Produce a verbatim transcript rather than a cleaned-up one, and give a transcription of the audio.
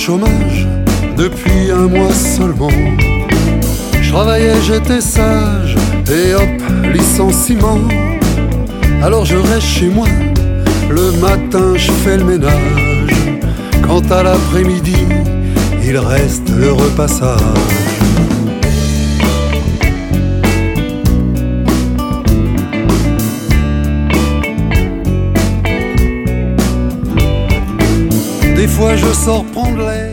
chômage depuis un mois seulement. Je travaillais, j'étais sage, et hop, licenciement. Alors je reste chez moi, le matin je fais le ménage. Quant à l'après-midi, il reste le repassage. Des fois je sors prendre l'air